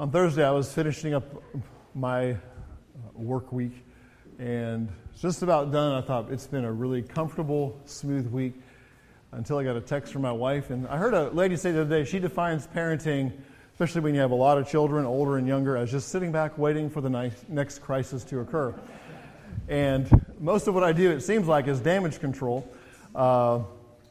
On Thursday, I was finishing up my work week, and it's just about done. I thought it's been a really comfortable, smooth week until I got a text from my wife. And I heard a lady say the other day, she defines parenting, especially when you have a lot of children, older and younger, as just sitting back waiting for the next crisis to occur. And most of what I do, it seems like, is damage control. But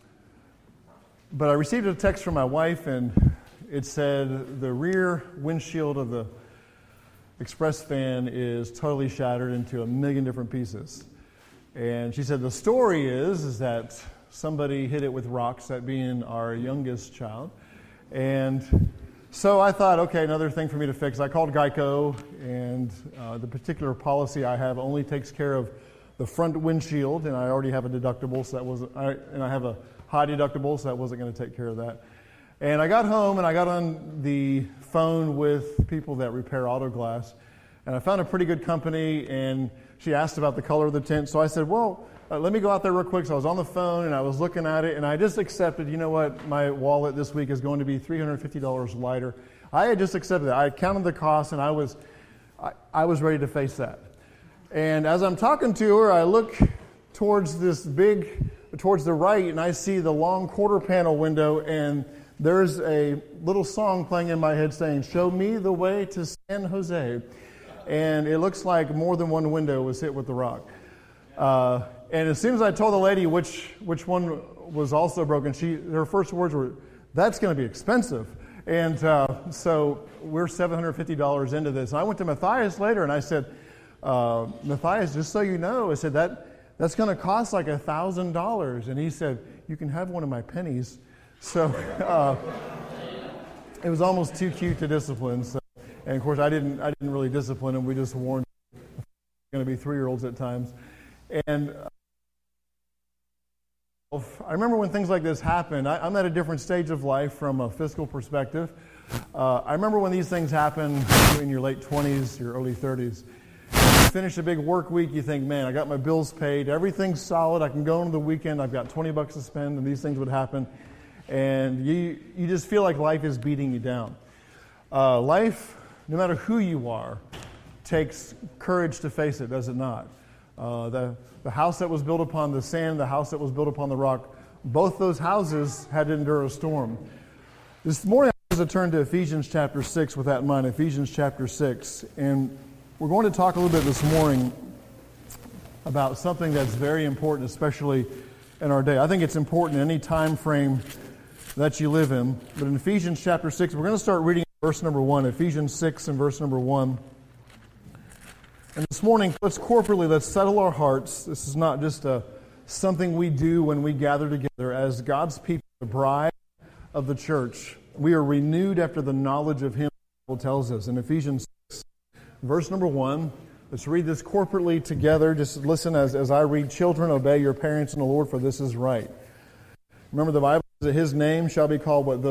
I received a text from my wife, and it said the rear windshield of the express fan is totally shattered into a million different pieces. And she said the story is that somebody hit it with rocks, that being our youngest child. And so I thought, okay, another thing for me to fix. I called Geico, and the particular policy I have only takes care of the front windshield, and I already have a deductible, so that wasn't. And I have a high deductible, so that wasn't going to take care of that. And I got home, and I got on the phone with people that repair auto glass, and I found a pretty good company, and she asked about the color of the tint, so I said, well, let me go out there real quick. So I was on the phone, and I was looking at it, and I just accepted, you know what, my wallet this week is going to be $350 lighter. I had just accepted that. I counted the cost, and I was ready to face that. And as I'm talking to her, I look towards the right, and I see the long quarter panel window, and there's a little song playing in my head saying, "Show me the way to San Jose." And it looks like more than one window was hit with the rock. And as soon as I told the lady which one was also broken, her first words were, "That's going to be expensive." And so we're $750 into this. And I went to Matthias later, and I said, "Matthias, just so you know," I said, that's going to cost like $1,000. And he said, "You can have one of my pennies." So it was almost too cute to discipline. So, and of course, I didn't really discipline him. We just warned him. Going to be 3-year-olds at times. And I remember when things like this happened. I'm at a different stage of life from a fiscal perspective. I remember when these things happen in your late 20s, your early 30s. You finish a big work week, you think, man, I got my bills paid, everything's solid, I can go into the weekend, I've got $20 to spend, and these things would happen. And you just feel like life is beating you down. Life, no matter who you are, takes courage to face it, does it not? The house that was built upon the sand, the house that was built upon the rock, both those houses had to endure a storm. This morning I was to turn to Ephesians chapter 6 with that in mind, Ephesians chapter 6. And we're going to talk a little bit this morning about something that's very important, especially in our day. I think it's important in any time frame that you live in. But in Ephesians chapter 6, we're going to start reading verse number 1, Ephesians 6 and verse number 1. And this morning, let's settle our hearts. This is not just something we do when we gather together. As God's people, the bride of the church, we are renewed after the knowledge of Him, the Bible tells us. In Ephesians 6, verse number 1, let's read this corporately together. Just listen as I read. Children, obey your parents in the Lord, for this is right. Remember, the Bible says that His name shall be called what?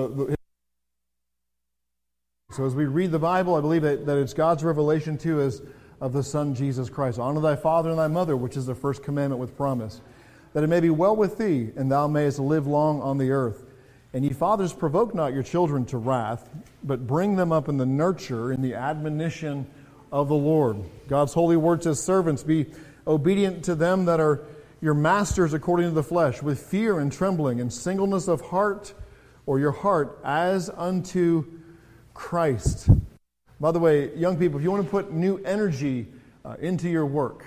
So as we read the Bible, I believe that it's God's revelation to us of the Son, Jesus Christ. Honor thy father and thy mother, which is the first commandment with promise, that it may be well with thee, and thou mayest live long on the earth. And ye fathers, provoke not your children to wrath, but bring them up in the nurture, in the admonition of the Lord. God's holy word says, servants, be obedient to them that are your masters according to the flesh, with fear and trembling, and singleness of heart, or your heart, as unto Christ. By the way, young people, if you want to put new energy into your work,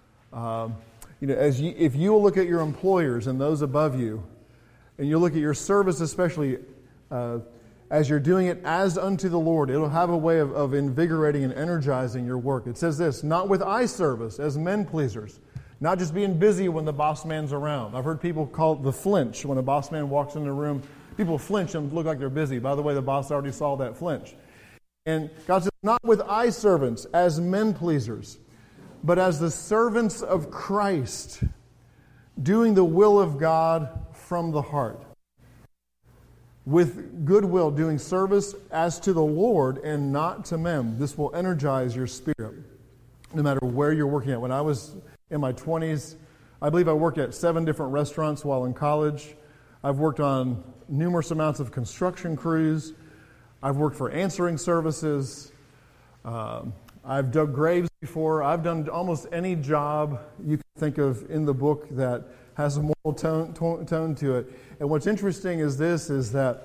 if you will look at your employers and those above you, and you look at your service especially, as you're doing it as unto the Lord, it'll have a way of invigorating and energizing your work. It says this, not with eye service as men pleasers, not just being busy when the boss man's around. I've heard people call it the flinch. When a boss man walks in the room, people flinch and look like they're busy. By the way, the boss already saw that flinch. And God says, not with eye servants as men pleasers, but as the servants of Christ, doing the will of God from the heart. With goodwill, doing service as to the Lord and not to men. This will energize your spirit, no matter where you're working at. When I was in my 20s, I believe I worked at 7 different restaurants while in college. I've worked on numerous amounts of construction crews. I've worked for answering services. I've dug graves before. I've done almost any job you can think of in the book that has a moral tone to it. And what's interesting is that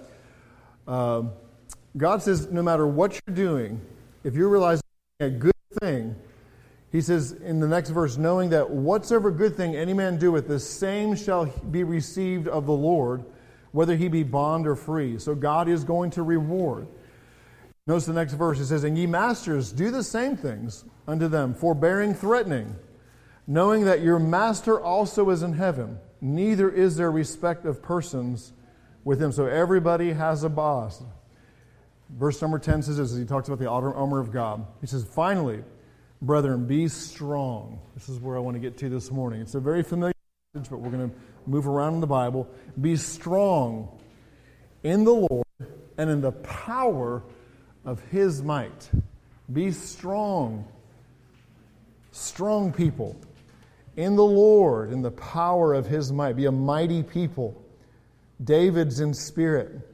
God says no matter what you're doing, if you're realizing a good thing, He says in the next verse, knowing that whatsoever good thing any man doeth, the same shall be received of the Lord, whether he be bond or free. So God is going to reward. Notice the next verse. It says, and ye masters, do the same things unto them, forbearing, threatening, knowing that your master also is in heaven. Neither is there respect of persons with him. So everybody has a boss. Verse number 10 says this, as he talks about the armor of God. He says, finally, brethren, be strong. This is where I want to get to this morning. It's a very familiar passage, but we're going to move around in the Bible. Be strong in the Lord and in the power of His might. Be strong. Strong people. In the Lord, in the power of His might. Be a mighty people. David's in spirit.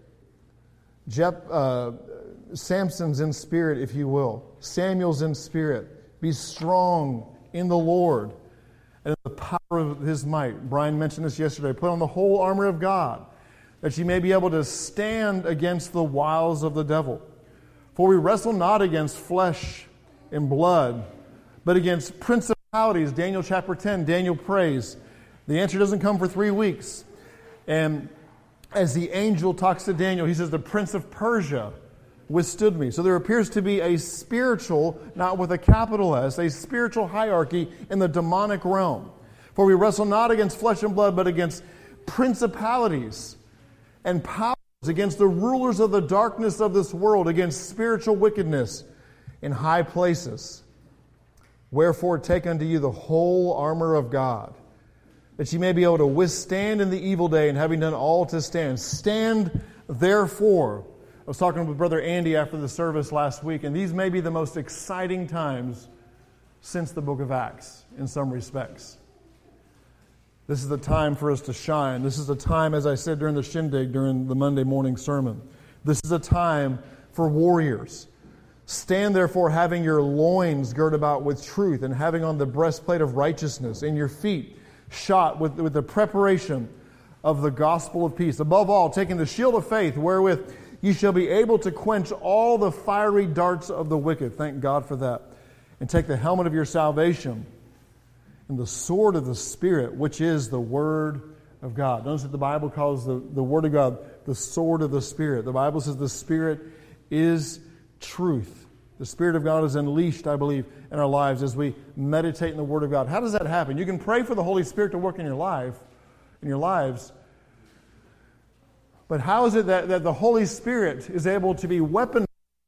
Samson's in spirit, if you will. Samuel's in spirit. Be strong in the Lord and in the power of His might. Brian mentioned this yesterday. Put on the whole armor of God, that you may be able to stand against the wiles of the devil. For we wrestle not against flesh and blood, but against principalities. Daniel chapter 10, Daniel prays. The answer doesn't come for 3 weeks. And as the angel talks to Daniel, he says, the prince of Persia withstood me. So there appears to be a spiritual, not with a capital S, a spiritual hierarchy in the demonic realm. For we wrestle not against flesh and blood, but against principalities and powers, against the rulers of the darkness of this world, against spiritual wickedness in high places. Wherefore take unto you the whole armor of God, that ye may be able to withstand in the evil day, and having done all to stand. Stand therefore. I was talking with Brother Andy after the service last week, and these may be the most exciting times since the book of Acts in some respects. This is the time for us to shine. This is a time, as I said during the shindig, during the Monday morning sermon. This is a time for warriors. Stand therefore, having your loins girt about with truth, and having on the breastplate of righteousness, and your feet shod with the preparation of the gospel of peace. Above all, taking the shield of faith, wherewith ye shall be able to quench all the fiery darts of the wicked. Thank God for that. And take the helmet of your salvation, and the sword of the Spirit, which is the Word of God. Notice that the Bible calls the Word of God the sword of the Spirit. The Bible says the Spirit is truth. The Spirit of God is unleashed, I believe, in our lives as we meditate in the Word of God. How does that happen? You can pray for the Holy Spirit to work in your life, in your lives. But how is it that the Holy Spirit is able to be weaponized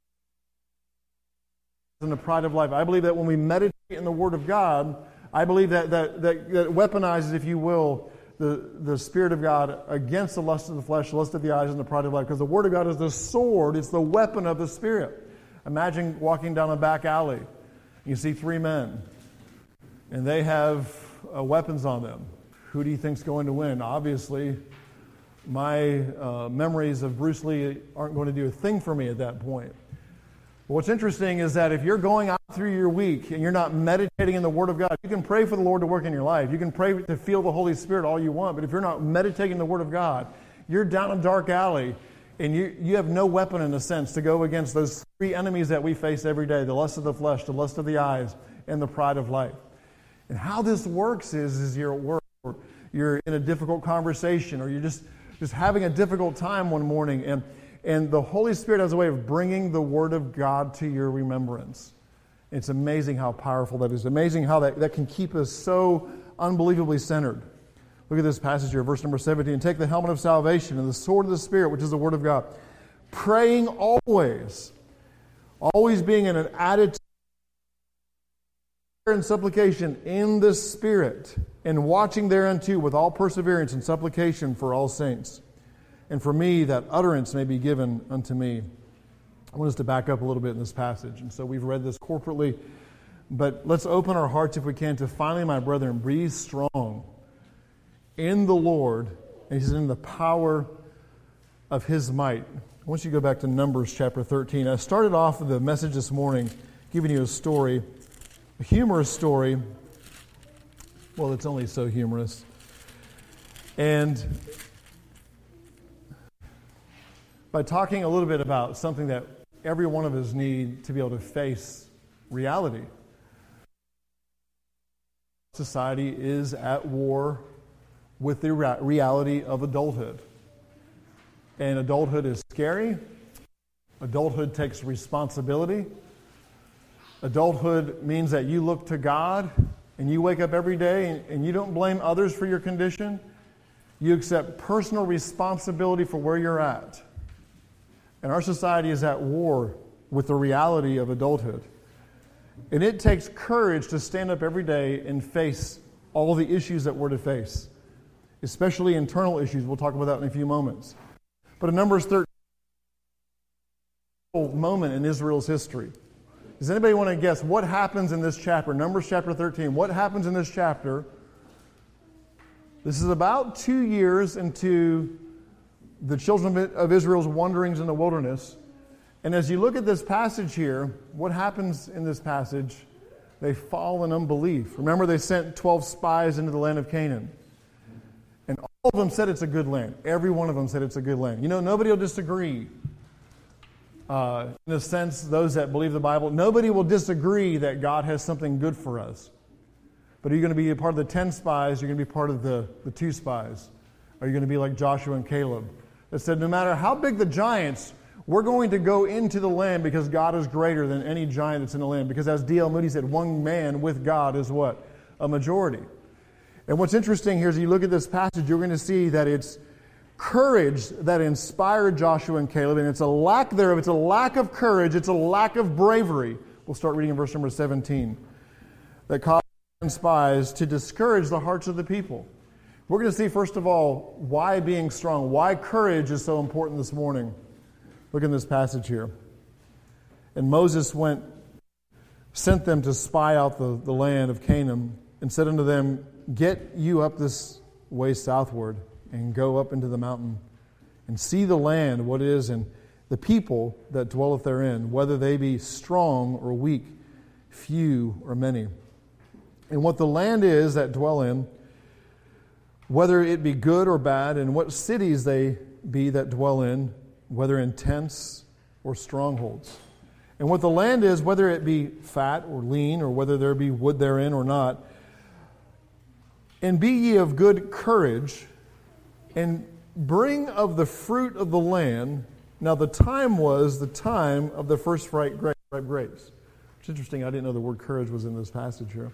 in the pride of life? I believe that when we meditate in the Word of God, I believe that weaponizes, if you will, the Spirit of God against the lust of the flesh, the lust of the eyes, and the pride of life. Because the Word of God is the sword, it's the weapon of the Spirit. Imagine walking down a back alley. You see 3 men, and they have weapons on them. Who do you think's going to win? Obviously, my memories of Bruce Lee aren't going to do a thing for me at that point. But what's interesting is that if you're going out through your week and you're not meditating in the Word of God, you can pray for the Lord to work in your life. You can pray to feel the Holy Spirit all you want, but if you're not meditating in the Word of God, you're down a dark alley and you have no weapon in a sense to go against those 3 enemies that we face every day, the lust of the flesh, the lust of the eyes, and the pride of life. And how this works is you're at work, or you're in a difficult conversation, or you're just having a difficult time one morning, and the Holy Spirit has a way of bringing the Word of God to your remembrance. It's amazing how powerful that is. Amazing how that can keep us so unbelievably centered. Look at this passage here, verse number 17. Take the helmet of salvation and the sword of the Spirit, which is the Word of God. Praying always being in an attitude of prayer and supplication in the Spirit, and watching thereunto with all perseverance and supplication for all saints. And for me, that utterance may be given unto me. I want us to back up a little bit in this passage. And so we've read this corporately, but let's open our hearts, if we can, to finally, my brethren, be strong in the Lord, and He says, in the power of His might. I want you to go back to Numbers chapter 13. I started off the message this morning giving you a story, a humorous story. Well, it's only so humorous. And by talking a little bit about something that every one of us need to be able to face reality. Society is at war with the reality of adulthood. And adulthood is scary. Adulthood takes responsibility. Adulthood means that you look to God and you wake up every day and you don't blame others for your condition. You accept personal responsibility for where you're at. And our society is at war with the reality of adulthood. And it takes courage to stand up every day and face all the issues that we're to face, especially internal issues. We'll talk about that in a few moments. But in Numbers 13, moment in Israel's history. Does anybody want to guess what happens in this chapter? Numbers chapter 13. What happens in this chapter? This is about 2 years into the children of Israel's wanderings in the wilderness. And as you look at this passage here, what happens in this passage? They fall in unbelief. Remember, they sent 12 spies into the land of Canaan. And all of them said it's a good land. Every one of them said it's a good land. You know, nobody will disagree. In a sense, those that believe the Bible, nobody will disagree that God has something good for us. But are you going to be a part of the 10 spies? Or are you going to be part of the 2 spies? Are you going to be like Joshua and Caleb that said, no matter how big the giants, we're going to go into the land because God is greater than any giant that's in the land. Because as D.L. Moody said, one man with God is what? A majority. And what's interesting here is you look at this passage, you're going to see that it's courage that inspired Joshua and Caleb, and it's a lack thereof. It's a lack of courage. It's a lack of bravery. We'll start reading in verse number 17. That caused the spies to discourage the hearts of the people. We're going to see, first of all, why being strong, why courage is so important this morning. Look in this passage here. And Moses sent them to spy out the land of Canaan, and said unto them, get you up this way southward, and go up into the mountain, and see the land, what it is, and the people that dwelleth therein, whether they be strong or weak, few or many. And what the land is that dwell in, whether it be good or bad, and what cities they be that dwell in, whether in tents or strongholds. And what the land is, whether it be fat or lean, or whether there be wood therein or not. And be ye of good courage, and bring of the fruit of the land. Now the time was the time of the first ripe grapes. It's interesting, I didn't know the word courage was in this passage here.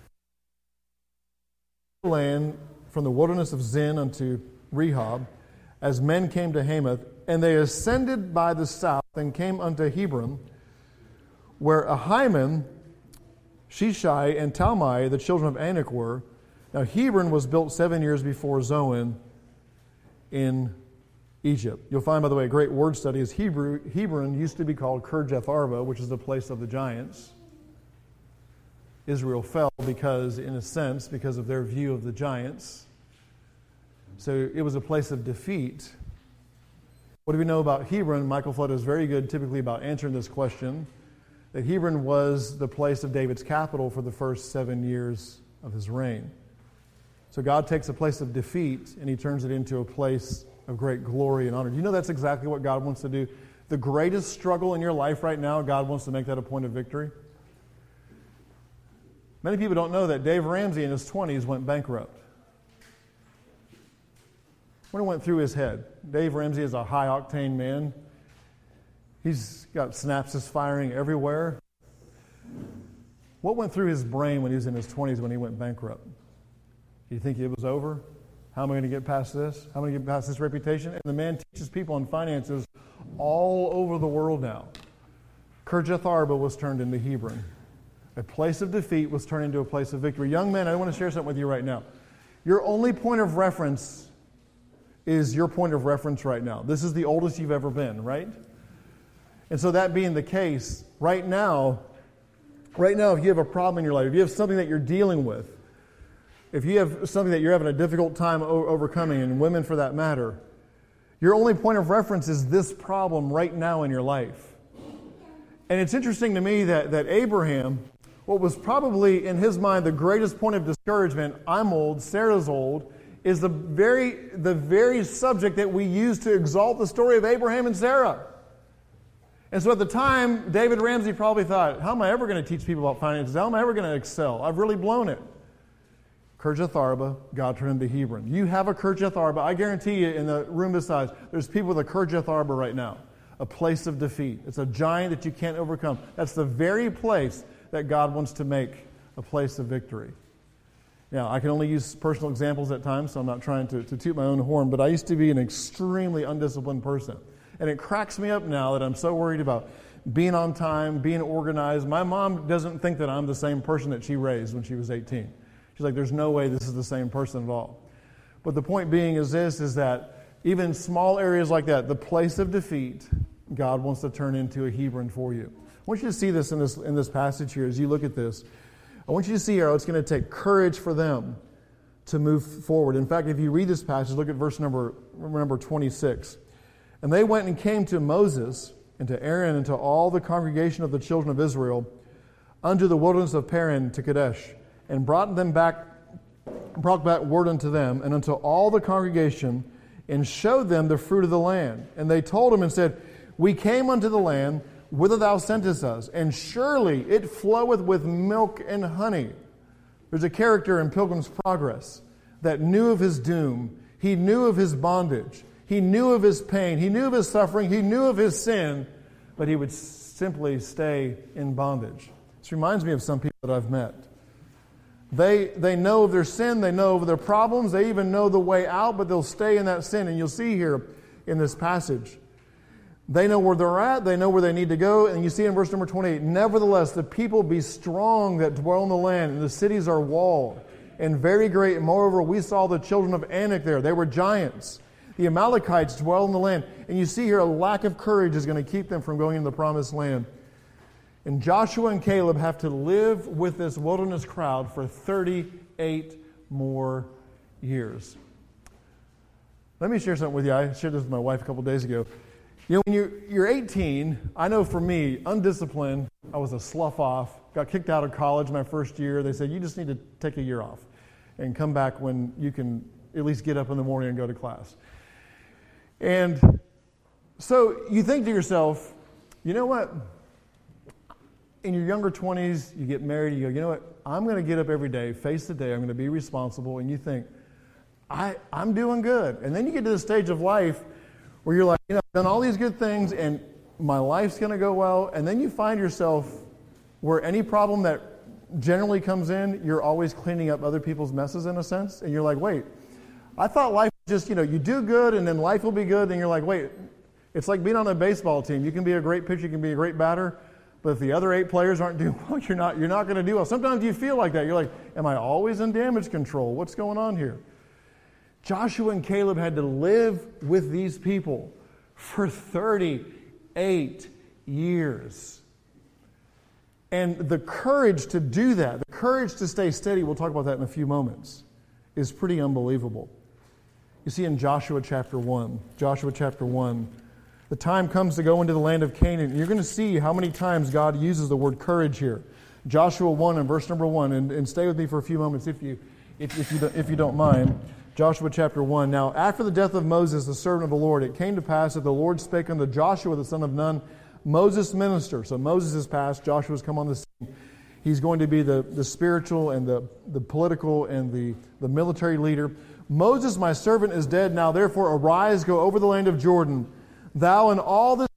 Land from the wilderness of Zin unto Rehob, as men came to Hamath, and they ascended by the south and came unto Hebron, where Ahiman, Sheshai, and Talmai, the children of Anak, were. Now Hebron was built 7 years before Zoan in Egypt. You'll find, by the way, a great word study is Hebron used to be called Kirjath Arba, which is the place of the giants. Israel fell because of their view of the giants. So it was a place of defeat. What do we know about Hebron? Michael Flood is very good typically about answering this question. That Hebron was the place of David's capital for the first 7 years of his reign. So God takes a place of defeat and He turns it into a place of great glory and honor. Do you know that's exactly what God wants to do? The greatest struggle in your life right now, God wants to make that a point of victory. Many people don't know that Dave Ramsey in his 20s went bankrupt. What went through his head? Dave Ramsey is a high-octane man. He's got synapses firing everywhere. What went through his brain when he was in his 20s when he went bankrupt? Do you think it was over? How am I going to get past this? How am I going to get past this reputation? And the man teaches people on finances all over the world now. Kirjath Arba was turned into Hebron. A place of defeat was turned into a place of victory. Young men, I want to share something with you right now. Your only point of reference is your point of reference right now. This is the oldest you've ever been, right? And so that being the case, right now, if you have a problem in your life, if you have something that you're dealing with, if you have something that you're having a difficult time overcoming, and women for that matter, your only point of reference is this problem right now in your life. And it's interesting to me that Abraham, what was probably in his mind the greatest point of discouragement, I'm old, Sarah's old, is the very subject that we use to exalt the story of Abraham and Sarah. And so at the time, David Ramsey probably thought, how am I ever going to teach people about finances? How am I ever going to excel? I've really blown it. Kirjath Arba, God turned into Hebron. You have a Kirjath Arba. I guarantee you in the room beside, there's people with a Kirjath Arba right now. A place of defeat. It's a giant that you can't overcome. That's the very place that God wants to make a place of victory. Now, I can only use personal examples at times, so I'm not trying to toot my own horn, but I used to be an extremely undisciplined person. And it cracks me up now that I'm so worried about being on time, being organized. My mom doesn't think that I'm the same person that she raised when she was 18. She's like, there's no way this is the same person at all. But the point being is that even in small areas like that, the place of defeat, God wants to turn into a Hebron for you. I want you to see this in this passage here as you look at this. I want you to see how it's going to take courage for them to move forward. In fact, if you read this passage, look at verse number 26. And they went and came to Moses and to Aaron and to all the congregation of the children of Israel unto the wilderness of Paran to Kadesh, and brought back word unto them and unto all the congregation, and showed them the fruit of the land. And they told him and said, we came unto the land whither thou sentest us, and surely it floweth with milk and honey. There's a character in Pilgrim's Progress that knew of his doom. He knew of his bondage. He knew of his pain. He knew of his suffering. He knew of his sin, but he would simply stay in bondage. This reminds me of some people that I've met. They know of their sin. They know of their problems. They even know the way out, but they'll stay in that sin. And you'll see here in this passage, they know where they're at. They know where they need to go. And you see in verse number 28, nevertheless, the people be strong that dwell in the land, and the cities are walled and very great. And moreover, we saw the children of Anak there. They were giants. The Amalekites dwell in the land. And you see here a lack of courage is going to keep them from going into the promised land. And Joshua and Caleb have to live with this wilderness crowd for 38 more years. Let me share something with you. I shared this with my wife a couple days ago. You know, when you're 18, I know for me, undisciplined, I was a slough off, got kicked out of college my first year. They said, you just need to take a year off and come back when you can at least get up in the morning and go to class. And so you think to yourself, you know what? In your younger 20s, you get married, you go, you know what? I'm going to get up every day, face the day, I'm going to be responsible. And you think, I'm doing good. And then you get to the stage of life where you're like, you know, I've done all these good things and my life's going to go well. And then you find yourself where any problem that generally comes in, you're always cleaning up other people's messes in a sense. And you're like, wait, I thought life was just, you know, you do good and then life will be good. And you're like, wait, it's like being on a baseball team. You can be a great pitcher, you can be a great batter. But if the other 8 players aren't doing well, you're not going to do well. Sometimes you feel like that. You're like, am I always in damage control? What's going on here? Joshua and Caleb had to live with these people for 38 years. And the courage to do that, the courage to stay steady, we'll talk about that in a few moments, is pretty unbelievable. You see in Joshua chapter 1, the time comes to go into the land of Canaan. You're going to see how many times God uses the word courage here. Joshua 1 and verse number 1, and stay with me for a few moments if you don't mind. Joshua chapter 1. Now, after the death of Moses, the servant of the Lord, it came to pass that the Lord spake unto Joshua, the son of Nun, Moses' minister. So Moses is passed, Joshua's come on the scene. He's going to be the spiritual and the political and the military leader. Moses, my servant, is dead. Now, therefore, arise, go over the land of Jordan, thou and all this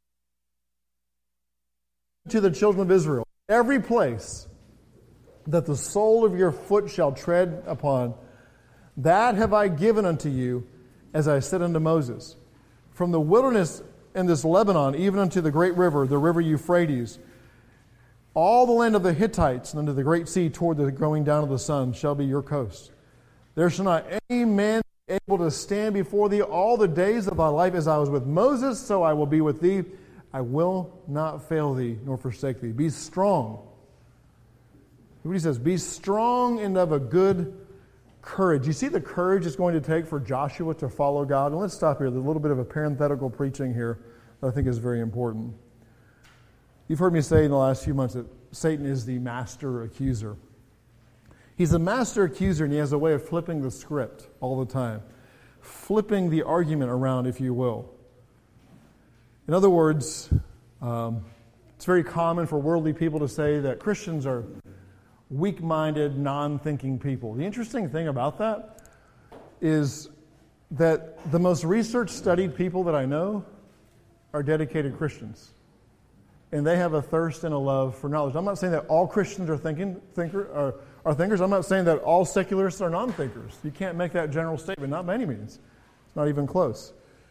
to the children of Israel. Every place that the sole of your foot shall tread upon, that have I given unto you, as I said unto Moses. From the wilderness in this Lebanon, even unto the great river, the river Euphrates, all the land of the Hittites and unto the great sea toward the going down of the sun shall be your coast. There shall not any man be able to stand before thee all the days of thy life. As I was with Moses, so I will be with thee. I will not fail thee nor forsake thee. Be strong. What he says, be strong and of a good courage. You see the courage it's going to take for Joshua to follow God? And let's stop here. There's a little bit of a parenthetical preaching here that I think is very important. You've heard me say in the last few months that Satan is the master accuser. He's a master accuser, and he has a way of flipping the script all the time, flipping the argument around, if you will. In other words, it's very common for worldly people to say that Christians are weak-minded, non-thinking people. The interesting thing about that is that the most research-studied people that I know are dedicated Christians. And they have a thirst and a love for knowledge. I'm not saying that all Christians are thinkers. I'm not saying that all secularists are non-thinkers. You can't make that general statement, not by any means. It's not even close.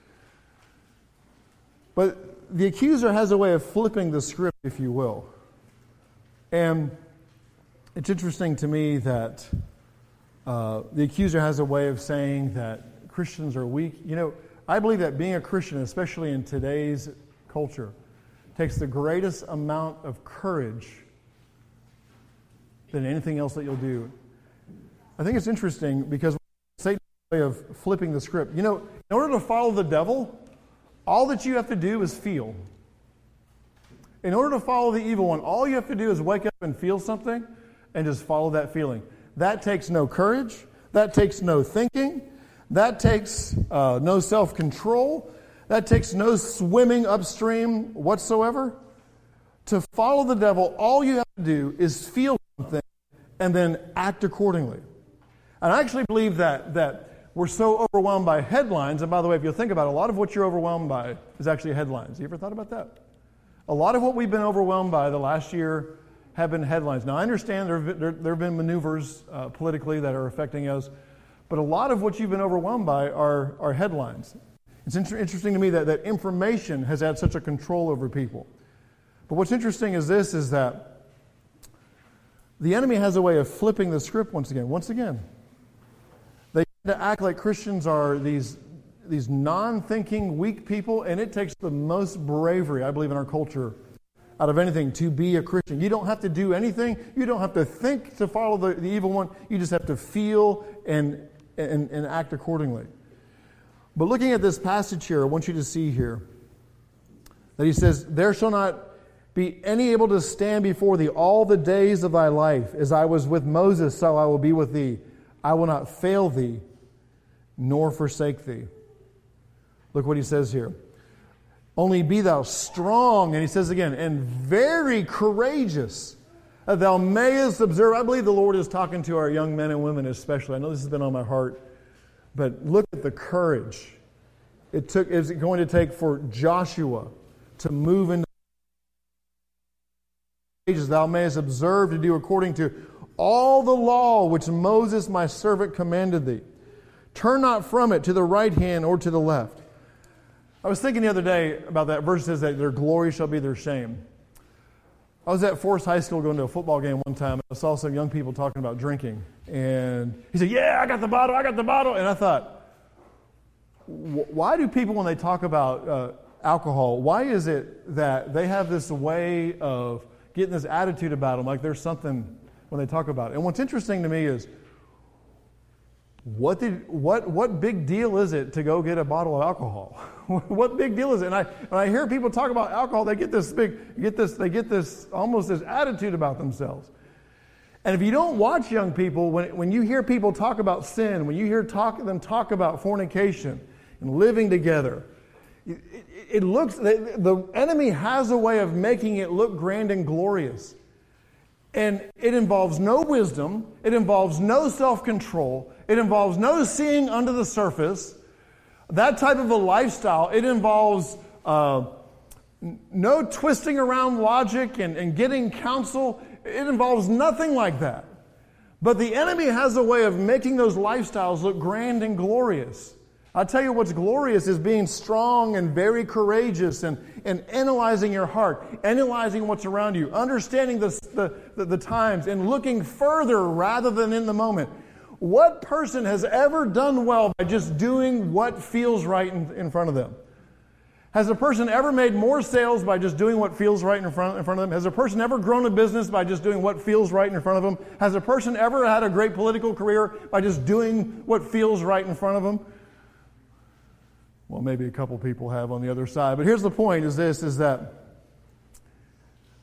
But the accuser has a way of flipping the script, if you will. And it's interesting to me that the accuser has a way of saying that Christians are weak. You know, I believe that being a Christian, especially in today's culture, takes the greatest amount of courage than anything else that you'll do. I think it's interesting because Satan's way of flipping the script. You know, in order to follow the devil, all that you have to do is feel. In order to follow the evil one, all you have to do is wake up and feel something and just follow that feeling. That takes no courage. That takes no thinking. That takes no self-control. That takes no swimming upstream whatsoever. To follow the devil, all you have to do is feel something and then act accordingly. And I actually believe that we're so overwhelmed by headlines. And by the way, if you think about it, a lot of what you're overwhelmed by is actually headlines. You ever thought about that? A lot of what we've been overwhelmed by the last year have been headlines. Now, I understand there have been maneuvers politically that are affecting us, but a lot of what you've been overwhelmed by are headlines. It's interesting to me that information has had such a control over people. But what's interesting is that the enemy has a way of flipping the script once again. They tend to act like Christians are these non-thinking, weak people, and it takes the most bravery, I believe, in our culture out of anything to be a Christian. You don't have to do anything. You don't have to think to follow the evil one. You just have to feel and act accordingly. But looking at this passage here, I want you to see here that he says, "There shall not be any able to stand before thee all the days of thy life. As I was with Moses, so I will be with thee. I will not fail thee, nor forsake thee." Look what he says here. "Only be thou strong," and he says again, "and very courageous, that thou mayest observe." I believe the Lord is talking to our young men and women especially. I know this has been on my heart. But look at the courage is it going to take for Joshua to move into ages. "Thou mayest observe to do according to all the law which Moses my servant commanded thee. Turn not from it to the right hand or to the left." I was thinking the other day about that verse says that their glory shall be their shame. I was at Forest High School going to a football game one time, and I saw some young people talking about drinking. And he said, "Yeah, I got the bottle. And I thought, why do people, when they talk about alcohol, why is it that they have this way of getting this attitude about them, like there's something when they talk about it? And what's interesting to me is, what big deal is it to go get a bottle of alcohol? What big deal is it? And I hear people talk about alcohol, they get this almost this attitude about themselves. And if you don't watch young people, when you hear people talk about sin, when you hear them talk about fornication and living together, it looks, the enemy has a way of making it look grand and glorious. And it involves no wisdom, it involves no self-control, it involves no seeing under the surface. That type of a lifestyle, it involves no twisting around logic and getting counsel. It involves nothing like that. But the enemy has a way of making those lifestyles look grand and glorious. I'll tell you what's glorious is being strong and very courageous and analyzing your heart, analyzing what's around you, understanding the times and looking further rather than in the moment. What person has ever done well by just doing what feels right in front of them? Has a person ever made more sales by just doing what feels right in front of them? Has a person ever grown a business by just doing what feels right in front of them? Has a person ever had a great political career by just doing what feels right in front of them? Well, maybe a couple people have on the other side. But here's the point, is that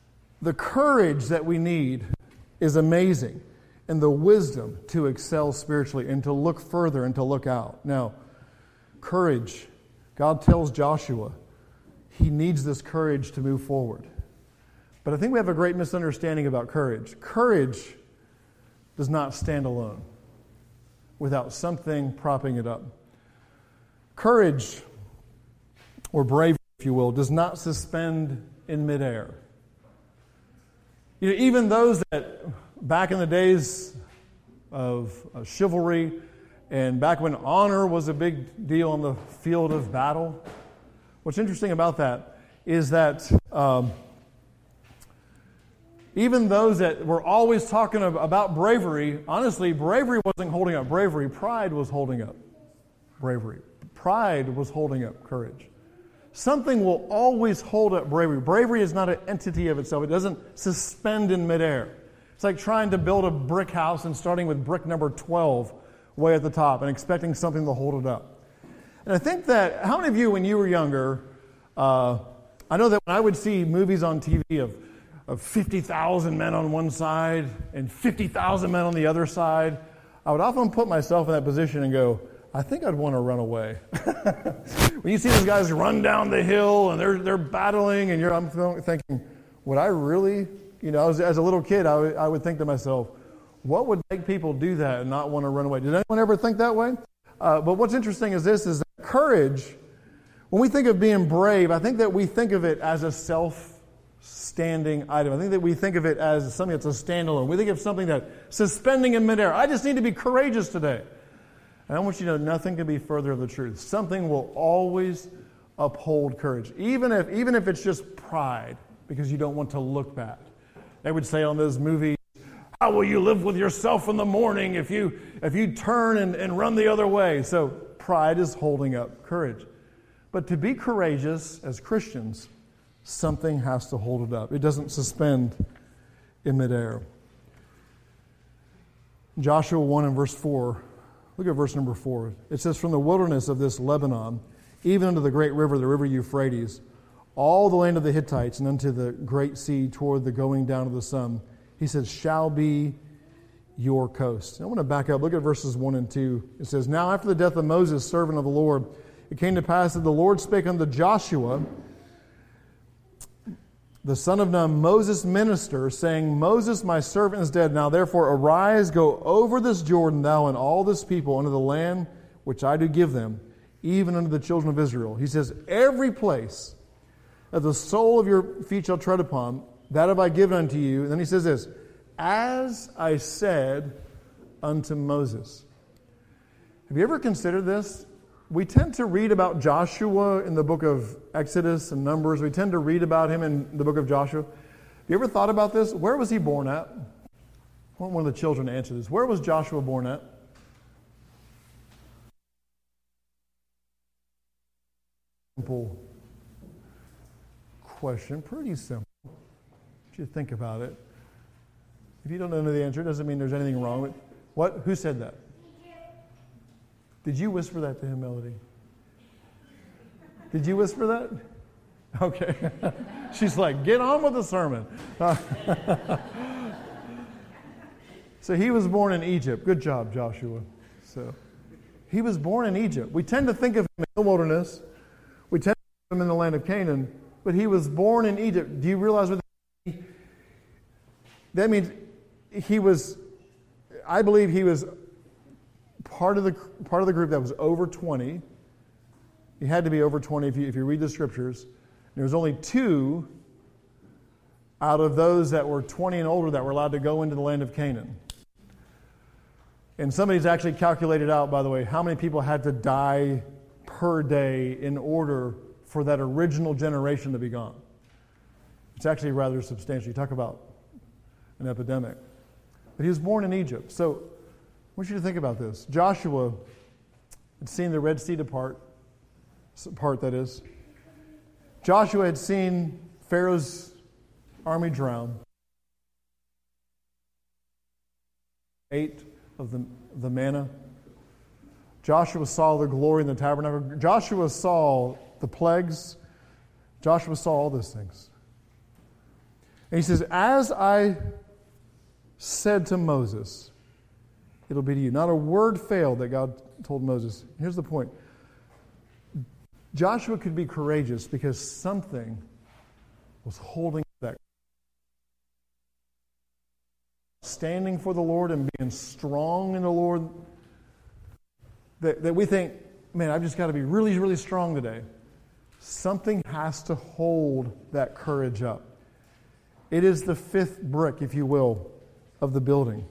The courage that we need is amazing, and the wisdom to excel spiritually and to look further and to look out. Now, courage. God tells Joshua he needs this courage to move forward. But I think we have a great misunderstanding about courage. Courage does not stand alone without something propping it up. Courage, or bravery, if you will, does not suspend in midair. You know, even those that back in the days of chivalry and back when honor was a big deal on the field of battle, what's interesting about that is that even those that were always talking about bravery, honestly, bravery wasn't holding up bravery. Pride was holding up bravery. Pride was holding up courage. Something will always hold up bravery. Bravery is not an entity of itself. It doesn't suspend in midair. It's like trying to build a brick house and starting with brick number 12 way at the top and expecting something to hold it up. And I think that, how many of you, when you were younger, I know that when I would see movies on TV of 50,000 men on one side and 50,000 men on the other side, I would often put myself in that position and go, I think I'd want to run away. When you see these guys run down the hill and they're battling, and I'm thinking, would I really? You know, as a little kid, I would think to myself, what would make people do that and not want to run away? Did anyone ever think that way? But what's interesting is this: is that courage. When we think of being brave, I think that we think of it as a self-standing item. I think that we think of it as something that's a standalone. We think of something that's suspending in midair. I just need to be courageous today. And I want you to know nothing can be further of the truth. Something will always uphold courage, even if it's just pride, because you don't want to look bad. They would say on those movies, how will you live with yourself in the morning if you turn and run the other way? So pride is holding up courage. But to be courageous as Christians, something has to hold it up. It doesn't suspend in midair. Joshua 1 and verse 4. Look at verse number 4. It says, from the wilderness of this Lebanon, even unto the great river, the river Euphrates, all the land of the Hittites, and unto the great sea toward the going down of the sun, he says, shall be your coast. And I want to back up. Look at verses 1 and 2. It says, now after the death of Moses, servant of the Lord, it came to pass that the Lord spake unto Joshua, the son of Nun, Moses' minister, saying, Moses, my servant, is dead. Now therefore arise, go over this Jordan, thou and all this people, unto the land which I do give them, even unto the children of Israel. He says, every place that the sole of your feet shall tread upon, that have I given unto you. And then he says this, as I said unto Moses. Have you ever considered this? We tend to read about Joshua in the book of Exodus and Numbers. We tend to read about him in the book of Joshua. Have you ever thought about this? Where was he born at? I want one of the children to answer this. Where was Joshua born at? Simple question. Pretty simple. If you think about it. If you don't know the answer, it doesn't mean there's anything wrong with it. What? Who said that? Did you whisper that to him, Melody? Did you whisper that? Okay. She's like, get on with the sermon. So he was born in Egypt. Good job, Joshua. So he was born in Egypt. We tend to think of him in the wilderness. We tend to think of him in the land of Canaan. But he was born in Egypt. Do you realize what that means? That means he was, I believe he was part of the group that was over 20. He had to be over 20 if you read the scriptures. There was only 2 out of those that were 20 and older that were allowed to go into the land of Canaan. And somebody's actually calculated out, by the way, how many people had to die per day in order for that original generation to be gone. It's actually rather substantial. You talk about an epidemic. But he was born in Egypt. So I want you to think about this. Joshua had seen the Red Sea part that is. Joshua had seen Pharaoh's army drown. Ate of the manna. Joshua saw the glory in the tabernacle. Joshua saw the plagues. Joshua saw all those things. And he says, as I said to Moses, it'll be to you. Not a word failed that God told Moses. Here's the point. Joshua could be courageous because something was holding that. Standing for the Lord and being strong in the Lord. That we think, man, I've just got to be really, really strong today. Something has to hold that courage up. It is the fifth brick, if you will, of the building.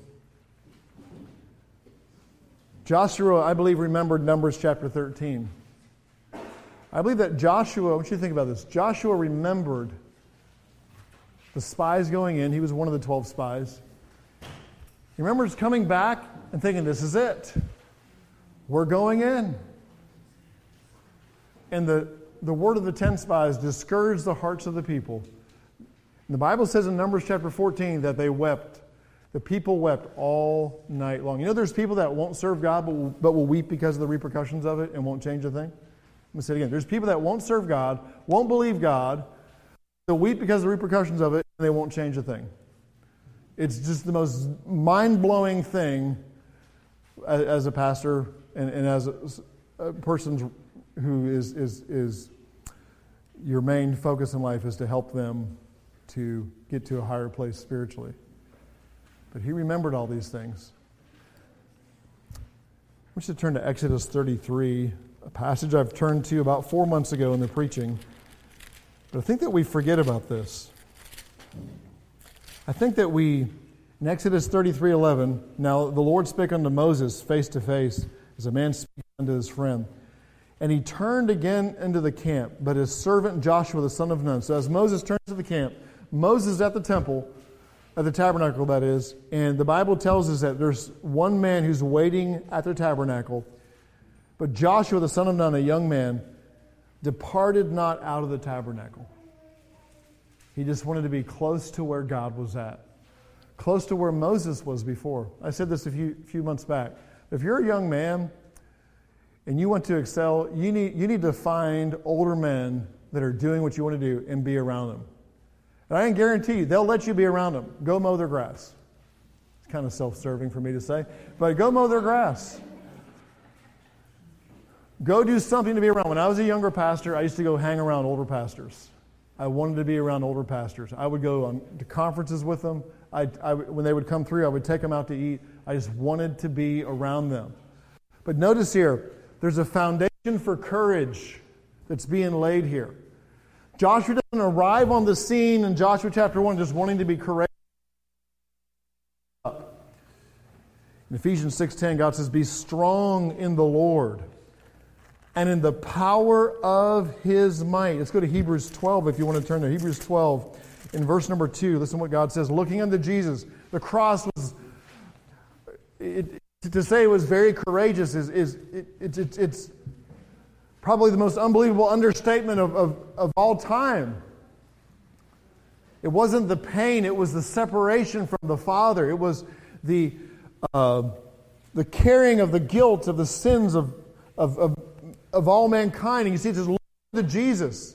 Joshua, I believe, remembered Numbers chapter 13. I believe that Joshua, I want you to think about this. Joshua remembered the spies going in. He was one of the 12 spies. He remembers coming back and thinking, this is it. We're going in. And the word of the 10 spies discouraged the hearts of the people. And the Bible says in Numbers chapter 14 that they wept. The people wept all night long. You know there's people that won't serve God but will weep because of the repercussions of it and won't change a thing? I'm going to say it again. There's people that won't serve God, won't believe God, they'll weep because of the repercussions of it, and they won't change a thing. It's just the most mind-blowing thing as a pastor and as a person who is your main focus in life is to help them to get to a higher place spiritually. But he remembered all these things. We should turn to Exodus 33, a passage I've turned to about 4 months ago in the preaching. But I think that we forget about this. I think that in Exodus 33:11, now the Lord spake unto Moses face to face, as a man speaks unto his friend. And he turned again into the camp, but his servant Joshua the son of Nun. So as Moses turns to the camp, Moses is at the temple, at the tabernacle that is, and the Bible tells us that there's one man who's waiting at the tabernacle, but Joshua the son of Nun, a young man, departed not out of the tabernacle. He just wanted to be close to where God was at, close to where Moses was before. I said this a few months back. If you're a young man and you want to excel, you need to find older men that are doing what you want to do and be around them. And I can guarantee you, they'll let you be around them. Go mow their grass. It's kind of self-serving for me to say, but go mow their grass. Go do something to be around. When I was a younger pastor, I used to go hang around older pastors. I wanted to be around older pastors. I would go to conferences with them. When they would come through, I would take them out to eat. I just wanted to be around them. But notice here, there's a foundation for courage that's being laid here. Joshua doesn't arrive on the scene in Joshua chapter 1 just wanting to be courageous. In Ephesians 6:10, God says, be strong in the Lord and in the power of His might. Let's go to Hebrews 12 if you want to turn to Hebrews 12 in verse number 2. Listen to what God says. Looking unto Jesus, the cross was, to say it was very courageous it's probably the most unbelievable understatement of all time. It wasn't the pain, it was the separation from the Father. It was the carrying of the guilt of the sins of all mankind. And you see, it says, look to Jesus,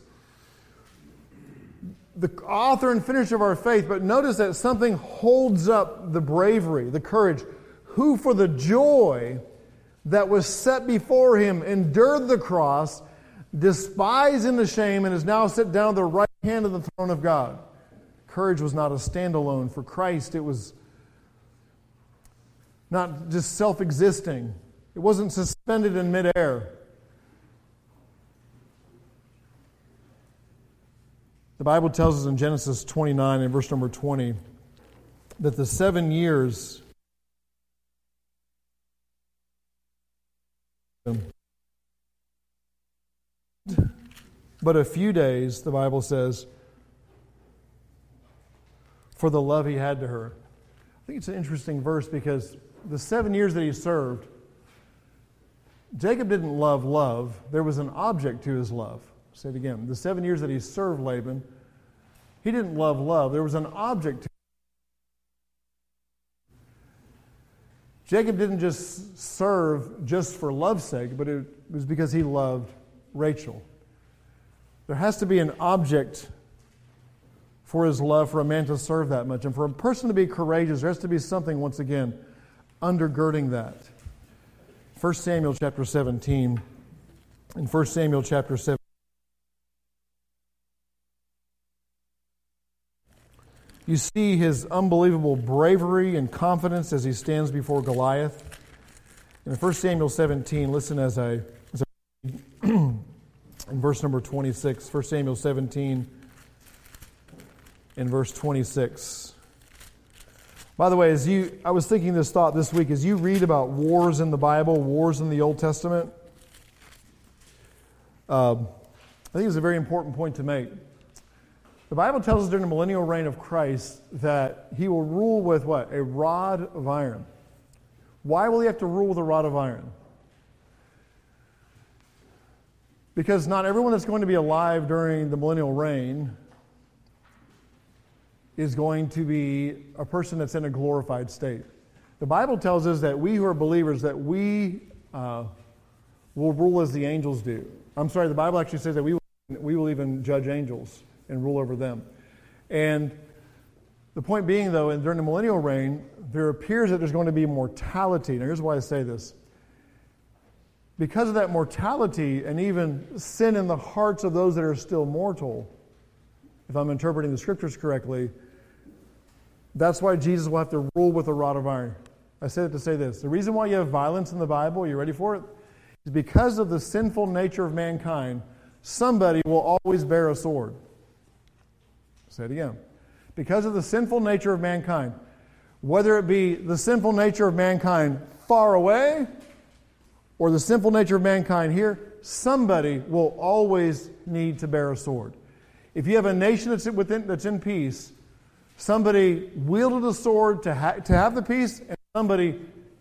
the author and finisher of our faith. But notice that something holds up the bravery, the courage, who for the joy that was set before him endured the cross, despising the shame, and is now set down at the right hand of the throne of God. Courage was not a standalone for Christ. It was not just self-existing. It wasn't suspended in midair. The Bible tells us in Genesis 29 and verse number 20 that the 7 years but a few days, the Bible says, for the love he had to her. I think it's an interesting verse because the 7 years that he served, Jacob didn't love love. There was an object to his love. I'll say it again. The 7 years that he served Laban, he didn't love love. There was an object to it. Jacob didn't just serve just for love's sake, but it was because he loved Rachel. There has to be an object for his love for a man to serve that much. And for a person to be courageous, there has to be something, once again, undergirding that. 1 Samuel chapter 17. In 1 Samuel chapter 7. You see his unbelievable bravery and confidence as he stands before Goliath. In 1 Samuel 17, listen as I in verse number 26. 1 Samuel 17 in verse 26. By the way, I was thinking this thought this week, as you read about wars in the Bible, wars in the Old Testament, I think it's a very important point to make. The Bible tells us during the millennial reign of Christ that he will rule with what? A rod of iron. Why will he have to rule with a rod of iron? Because not everyone that's going to be alive during the millennial reign is going to be a person that's in a glorified state. The Bible tells us that we who are believers, that we will rule as the angels do. I'm sorry, the Bible actually says that we will even judge angels and rule over them. And the point being, though, during the millennial reign, there appears that there's going to be mortality. Now, here's why I say this. Because of that mortality and even sin in the hearts of those that are still mortal, if I'm interpreting the Scriptures correctly, that's why Jesus will have to rule with a rod of iron. I say that to say this. The reason why you have violence in the Bible, are you ready for it? Is because of the sinful nature of mankind, somebody will always bear a sword. Say it again. Because of the sinful nature of mankind, whether it be the sinful nature of mankind far away or the sinful nature of mankind here, somebody will always need to bear a sword. If you have a nation that's in peace, somebody wielded a sword to have the peace, and somebody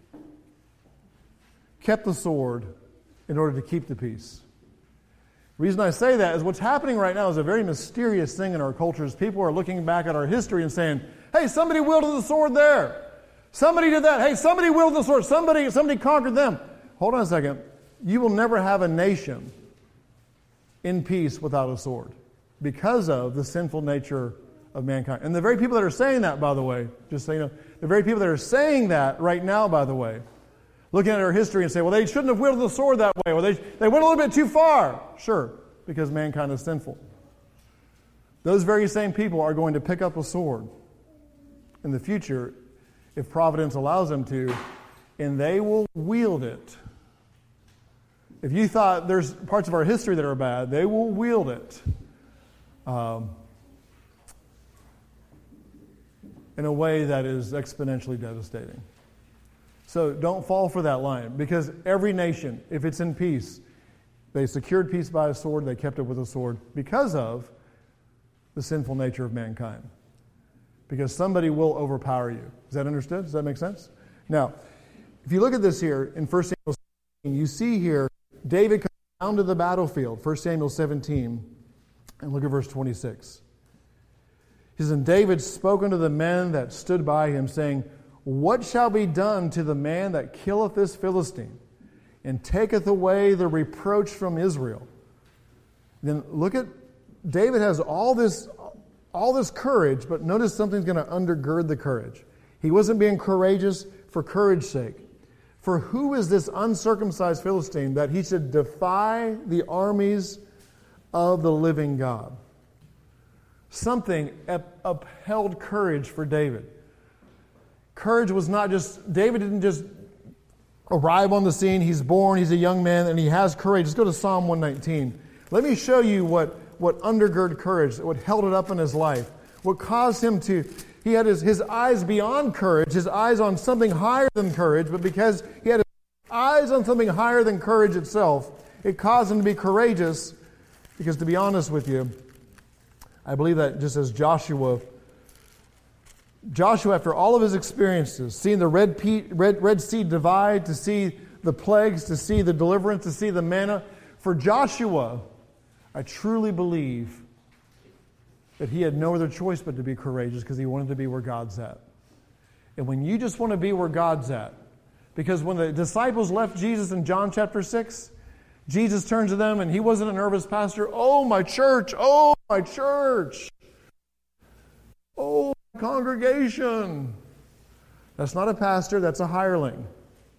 kept the sword in order to keep the peace. The reason I say that is what's happening right now is a very mysterious thing in our cultures. People are looking back at our history and saying, hey, somebody wielded the sword there. Somebody did that. Hey, somebody wielded the sword. Somebody conquered them. Hold on a second. You will never have a nation in peace without a sword because of the sinful nature of mankind. And the very people that are saying that, by the way, just so you know, the very people that are saying that right now, by the way, looking at our history and say, well, they shouldn't have wielded the sword that way, or they went a little bit too far. Sure, because mankind is sinful. Those very same people are going to pick up a sword in the future, if providence allows them to, and they will wield it. If you thought there's parts of our history that are bad, they will wield it in a way that is exponentially devastating. So don't fall for that line, because every nation, if it's in peace, they secured peace by a sword, they kept it with a sword because of the sinful nature of mankind. Because somebody will overpower you. Is that understood? Does that make sense? Now, if you look at this here in 1 Samuel 17, you see here David comes down to the battlefield, 1 Samuel 17, and look at verse 26. He says, and David spoke unto the men that stood by him, saying, what shall be done to the man that killeth this Philistine, and taketh away the reproach from Israel? Then look at, David has all this courage, but notice something's going to undergird the courage. He wasn't being courageous for courage's sake. For who is this uncircumcised Philistine that he should defy the armies of the living God? Something upheld courage for David. Courage was not just, David didn't just arrive on the scene. He's born, he's a young man, and he has courage. Let's go to Psalm 119. Let me show you what undergirded courage, what held it up in his life, what caused him to, he had his eyes beyond courage, his eyes on something higher than courage, but because he had his eyes on something higher than courage itself, it caused him to be courageous, because to be honest with you, I believe that just as Joshua, after all of his experiences, seeing the Red Sea divide, to see the plagues, to see the deliverance, to see the manna, for Joshua, I truly believe that he had no other choice but to be courageous because he wanted to be where God's at. And when you just want to be where God's at, because when the disciples left Jesus in John chapter 6, Jesus turned to them and he wasn't a nervous pastor. Oh, my church. Oh, my church. Oh, congregation. That's not a pastor, that's a hireling.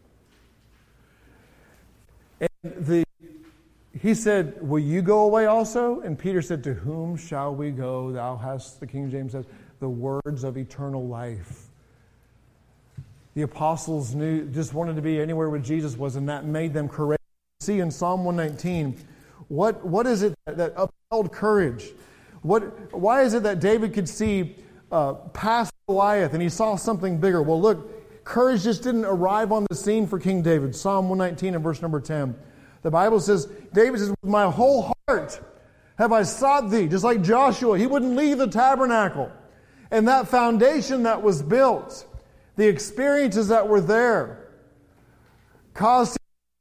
And he said, will you go away also? And Peter said, to whom shall we go? Thou hast, the King James says, the words of eternal life. The apostles just wanted to be anywhere where Jesus was, and that made them courageous. See in Psalm 119, what is it that upheld courage? Why is it that David could see past Goliath and he saw something bigger? Well, look, courage just didn't arrive on the scene for King David. Psalm 119 and verse number 10. The Bible says, David says, with my whole heart have I sought thee. Just like Joshua, he wouldn't leave the tabernacle. And that foundation that was built, the experiences that were there, caused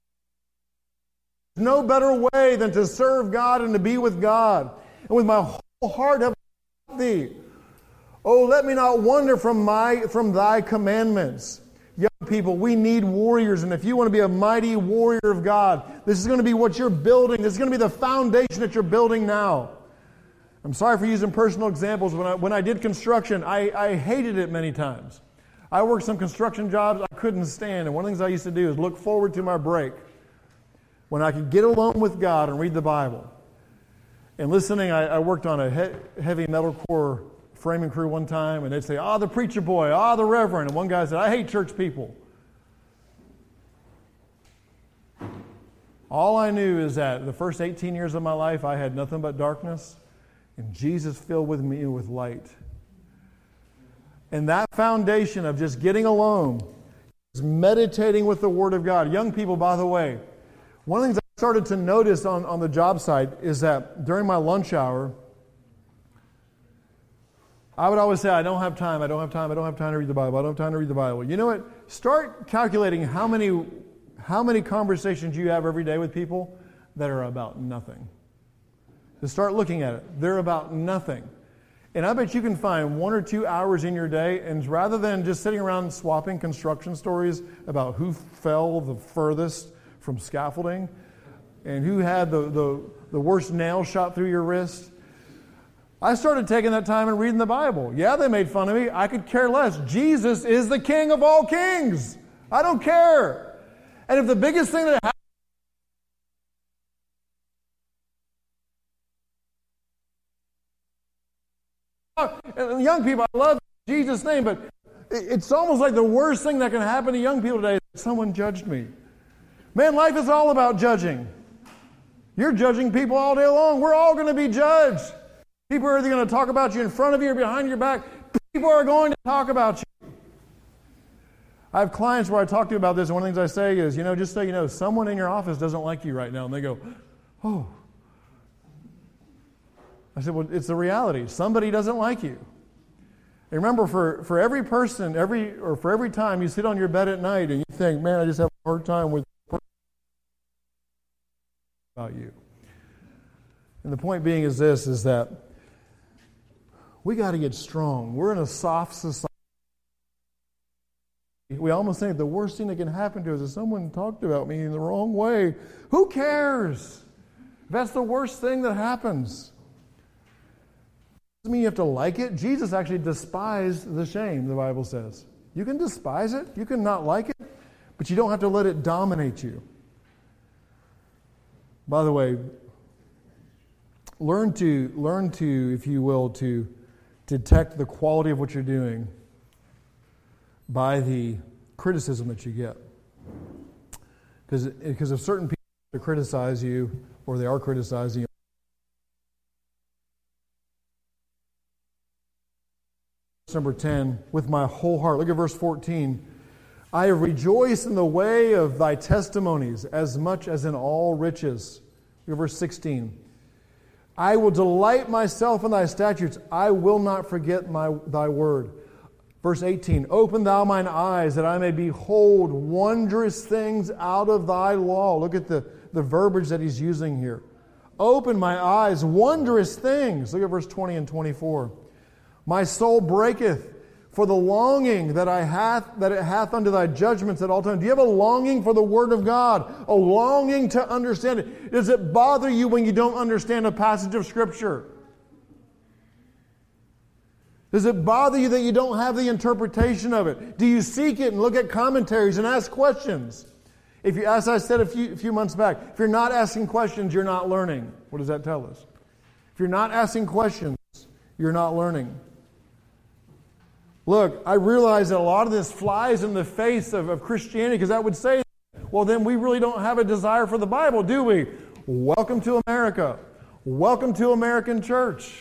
no better way than to serve God and to be with God. And with my whole heart have I sought thee. Oh, let me not wander from thy commandments. Young people, we need warriors, and if you want to be a mighty warrior of God, this is going to be what you're building. This is going to be the foundation that you're building now. I'm sorry for using personal examples. When I did construction, I hated it many times. I worked some construction jobs I couldn't stand, and one of the things I used to do is look forward to my break when I could get alone with God and read the Bible. And listening, I worked on a heavy metalcore framing crew one time, and they'd say, the preacher boy, the reverend. And one guy said, I hate church people. All I knew is that the first 18 years of my life, I had nothing but darkness, and Jesus filled with me with light. And that foundation of just getting alone is meditating with the Word of God. Young people, by the way, one of the things I started to notice on the job site is that during my lunch hour, I would always say, I don't have time to read the Bible. You know what? Start calculating how many conversations you have every day with people that are about nothing. Just start looking at it. They're about nothing. And I bet you can find 1 or 2 hours in your day, and rather than just sitting around swapping construction stories about who fell the furthest from scaffolding and who had the worst nail shot through your wrist, I started taking that time and reading the Bible. Yeah, they made fun of me. I could care less. Jesus is the King of all kings. I don't care. And if the biggest thing that happened, young people, I love Jesus' name, but it's almost like the worst thing that can happen to young people today is that someone judged me. Man, life is all about judging. You're judging people all day long. We're all going to be judged. People are either going to talk about you in front of you or behind your back. People are going to talk about you. I have clients where I talk to about this, and one of the things I say is, just so you know, someone in your office doesn't like you right now. And they go, oh. I said, well, it's the reality. Somebody doesn't like you. And remember, for every person, for every time you sit on your bed at night and you think, man, I just have a hard time with about you. And the point being is this, is that we got to get strong. We're in a soft society. We almost think the worst thing that can happen to us is someone talked about me in the wrong way. Who cares? That's the worst thing that happens. Doesn't mean you have to like it. Jesus actually despised the shame, the Bible says. You can despise it. You can not like it. But you don't have to let it dominate you. By the way, learn to, if you will, to detect the quality of what you're doing by the criticism that you get. Because if certain people criticize you, or they are criticizing you, number 10, with my whole heart. Look at verse 14. I rejoice in the way of thy testimonies as much as in all riches. Look at verse 16. I will delight myself in thy statutes. I will not forget thy word. Verse 18. Open thou mine eyes that I may behold wondrous things out of thy law. Look at the verbiage that he's using here. Open my eyes, wondrous things. Look at verse 20 and 24. My soul breaketh for the longing that it hath unto thy judgments at all times. Do you have a longing for the Word of God? A longing to understand it? Does it bother you when you don't understand a passage of Scripture? Does it bother you that you don't have the interpretation of it? Do you seek it and look at commentaries and ask questions? If you, as I said a few months back, if you're not asking questions, you're not learning. What does that tell us? If you're not asking questions, you're not learning. Look, I realize that a lot of this flies in the face of Christianity, because that would say, well, then we really don't have a desire for the Bible, do we? Welcome to America. Welcome to American church.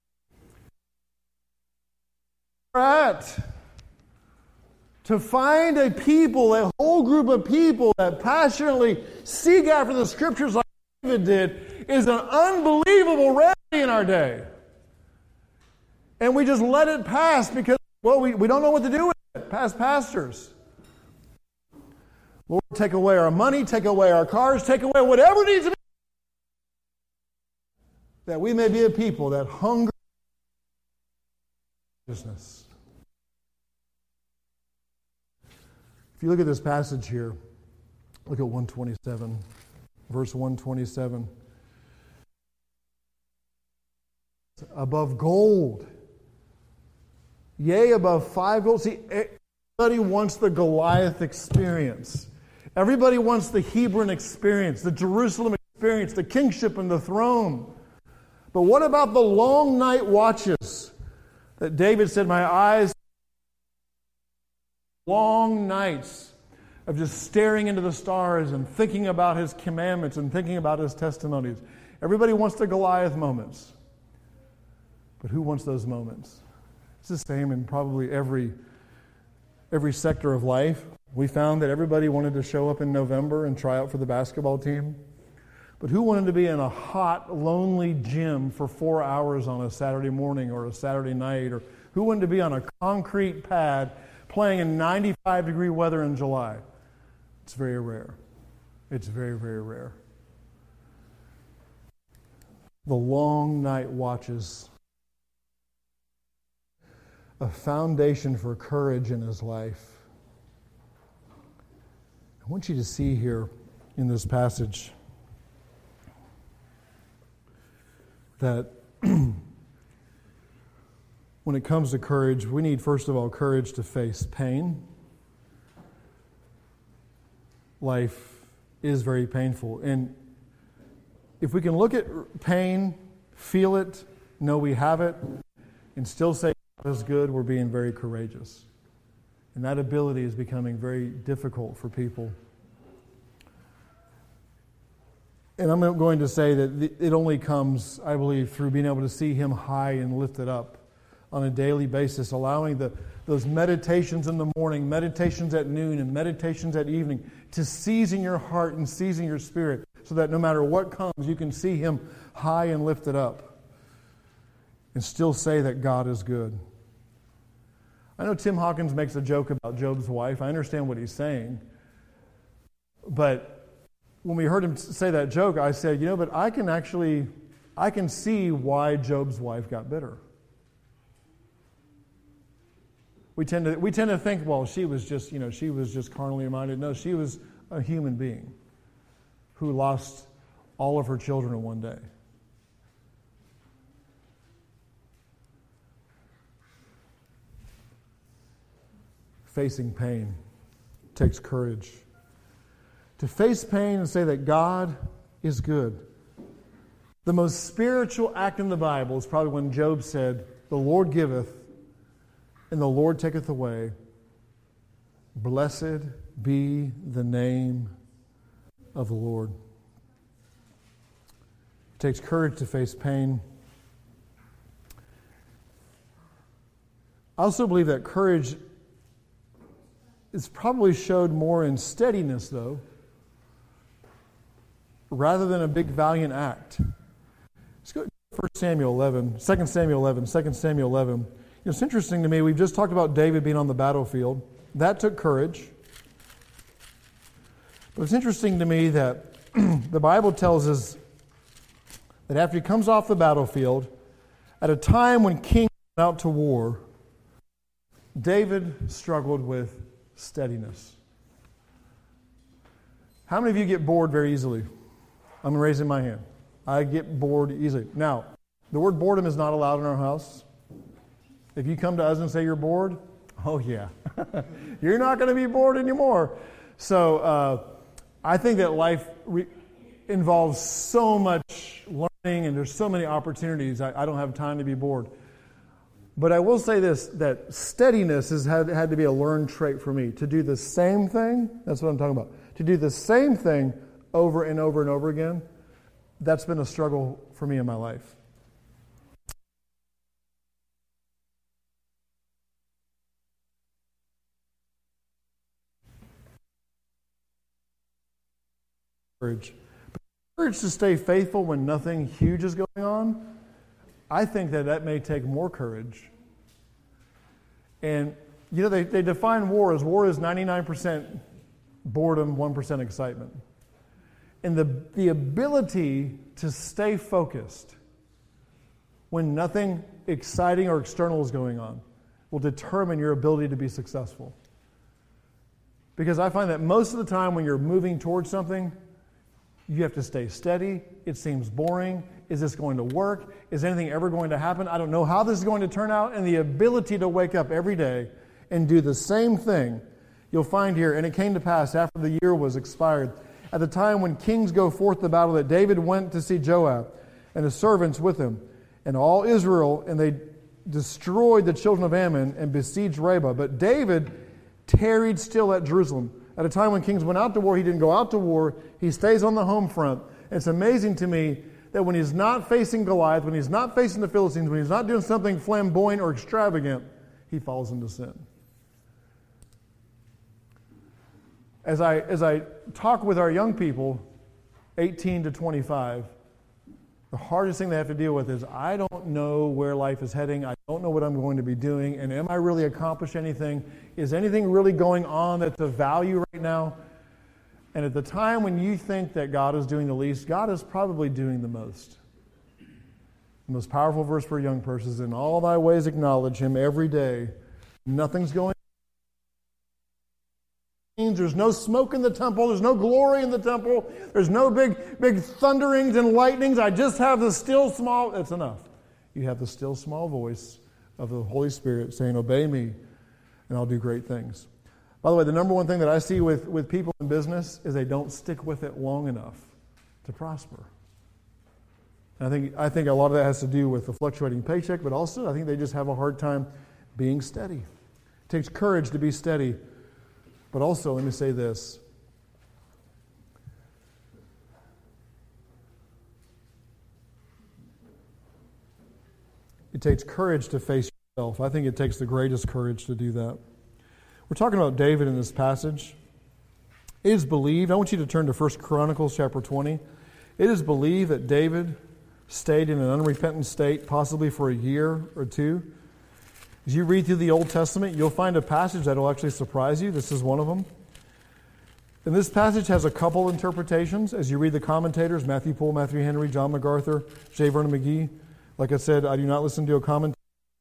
To find a people, a whole group of people that passionately seek after the Scriptures like David did, is an unbelievable rarity in our day. And we just let it pass because, well, we don't know what to do with it. Past pastors. Lord, take away our money, take away our cars, take away whatever needs to be, that we may be a people that hunger for righteousness. If you look at this passage here, look at 127, verse 127. Above gold, yea, above 5 gold. See, everybody wants the Goliath experience. Everybody wants the Hebron experience, the Jerusalem experience, the kingship and the throne. But what about the long night watches that David said, my eyes, long nights of just staring into the stars and thinking about His commandments and thinking about His testimonies. Everybody wants the Goliath moments. But who wants those moments? It's the same in probably every sector of life. We found that everybody wanted to show up in November and try out for the basketball team. But who wanted to be in a hot, lonely gym for 4 hours on a Saturday morning or a Saturday night? Or who wanted to be on a concrete pad playing in 95-degree weather in July? It's very rare. It's very, very rare. The long night watches, a foundation for courage in his life. I want you to see here in this passage that when it comes to courage, we need, first of all, courage to face pain. Life is very painful. And if we can look at pain, feel it, know we have it, and still say God is good, we're being very courageous. And that ability is becoming very difficult for people. And I'm going to say that it only comes, I believe, through being able to see Him high and lifted up on a daily basis, allowing those meditations in the morning, meditations at noon, and meditations at evening to season your heart and season your spirit so that no matter what comes, you can see Him high and lifted up and still say that God is good. I know Tim Hawkins makes a joke about Job's wife. I understand what he's saying. But when we heard him say that joke, I said, but I can see why Job's wife got bitter. We tend to think, well, she was just carnally minded. No, she was a human being who lost all of her children in one day. Facing pain takes courage. To face pain and say that God is good. The most spiritual act in the Bible is probably when Job said, the Lord giveth and the Lord taketh away. Blessed be the name of the Lord. It takes courage to face pain. I also believe that courage is probably showed more in steadiness, though, rather than a big valiant act. Let's go to 2 Samuel 11. It's interesting to me, we've just talked about David being on the battlefield. That took courage. But it's interesting to me that the Bible tells us that after he comes off the battlefield, at a time when kings went out to war, David struggled with steadiness. How many of you get bored very easily? I'm raising my hand. I get bored easily. Now, the word boredom is not allowed in our house. If you come to us and say you're bored, oh yeah, you're not going to be bored anymore. So I think that life involves so much learning, and there's so many opportunities. I don't have time to be bored. But I will say this, that steadiness has had to be a learned trait for me. To do the same thing, that's what I'm talking about. To do the same thing over and over and over again, that's been a struggle for me in my life. Courage. But courage to stay faithful when nothing huge is going on, I think that may take more courage. And, they define war as 99% boredom, 1% excitement. And the ability to stay focused when nothing exciting or external is going on will determine your ability to be successful. Because I find that most of the time when you're moving towards something, you have to stay steady. It seems boring. Is this going to work? Is anything ever going to happen? I don't know how this is going to turn out. And the ability to wake up every day and do the same thing, you'll find here, and it came to pass after the year was expired, at the time when kings go forth to battle, that David went to see Joab and his servants with him, and all Israel, and they destroyed the children of Ammon and besieged Rabbah. But David tarried still at Jerusalem. At a time when kings went out to war, he didn't go out to war. He stays on the home front. It's amazing to me that when he's not facing Goliath, when he's not facing the Philistines, when he's not doing something flamboyant or extravagant, he falls into sin. As I talk with our young people, 18 to 25, the hardest thing they have to deal with is, I don't know where life is heading. I don't know what I'm going to be doing. And am I really accomplishing anything? Is anything really going on that's of value right now? And at the time when you think that God is doing the least, God is probably doing the most. The most powerful verse for a young person is, in all thy ways acknowledge him every day. Nothing's going on. There's no smoke in the temple. There's no glory in the temple. There's no big thunderings and lightnings. I just have the still small. That's enough. You have the still small voice of the Holy Spirit saying, obey me, and I'll do great things. By the way, the number one thing that I see with people in business is they don't stick with it long enough to prosper. And I think a lot of that has to do with the fluctuating paycheck, but also I think they just have a hard time being steady. It takes courage to be steady. But also, let me say this. It takes courage to face yourself. I think it takes the greatest courage to do that. We're talking about David in this passage. It is believed, I want you to turn to 1 Chronicles chapter 20. It is believed that David stayed in an unrepentant state, possibly for a year or two. As you read through the Old Testament, you'll find a passage that will actually surprise you. This is one of them. And this passage has a couple interpretations. As you read the commentators, Matthew Poole, Matthew Henry, John MacArthur, J. Vernon McGee. Like I said, I do not listen to a commentary.